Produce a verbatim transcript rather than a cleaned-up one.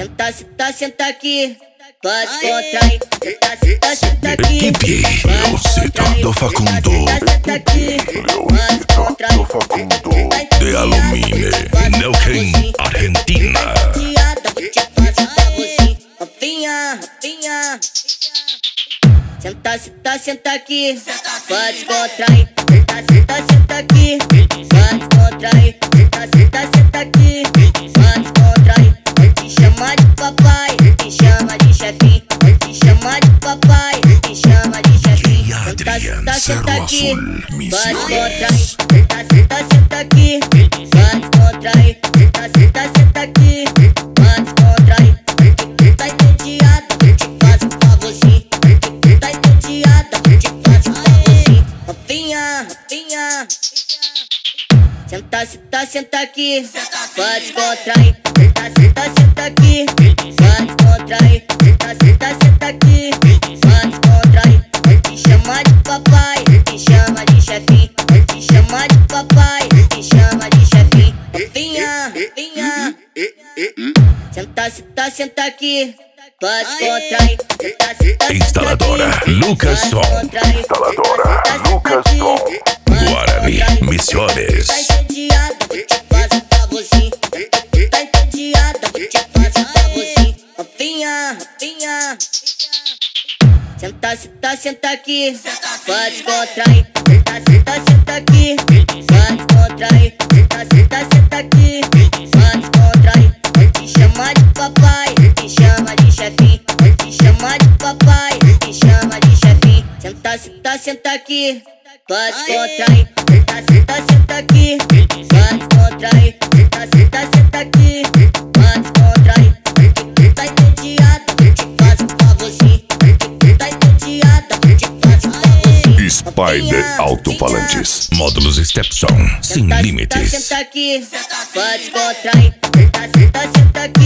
Senta, senta, senta aqui. Pode contrair. Senta, senta, senta aqui. Equipe Leocito do Facundo. Senta aqui. Pode contrair. De Alumine, Neuquén, Argentina. Novinha, novinha. Senta, senta, senta aqui. Pode contrair. Senta, senta, senta aqui. Pode contrair. Senta, senta, senta aqui. Pode contrair. Te chama de papai, te chama de chefinho. Te chama de papai, te chama de chefinho. Senta, senta, senta aqui. Pode contrair. Senta, senta, senta aqui. Pode contrair. Senta, senta, senta aqui. Pode contrair. Tá entediada, te faço um favorzinho. Tá entediada, te faço um favorzinho. Novinha, novinha. Senta, senta, senta aqui. Pode contrair. Senta, senta, senta aqui. Pode contrair. Senta, senta, senta aqui. Pode contrair. Te chama de papai, te chama de chefinho. Te chama de papai, te chama de chefinho. Novinha, novinha. Senta, senta, senta aqui. Pode contrair. Senta, senta, Instaladora Lucas Som. Instaladora Lucas Som. Guarani Misiones. Tá entediada, te faço um favorzinho. Tá entediada, te faço um favorzinho. Novinha, novinha. Senta, senta, senta aqui. Pode contrair. Senta, senta, senta aqui. Pode contrair. Senta, senta, senta aqui. Pode contrair. Te chama de papai, te chama de chefinho. Te chama de papai, te chama de chefinho. Senta, senta, senta aqui. Pode contrair. Senta, senta, senta aqui. Pode contrair. Senta, senta, senta aqui. Pode contrair. Tá entediada, te faço um favorzinho. Tá entediada, te faço um favorzinho. Spider Alto-Falantes. Módulos Stepson. Sem Senta, limites. senta aqui. Pode contrair. Senta, senta, senta aqui.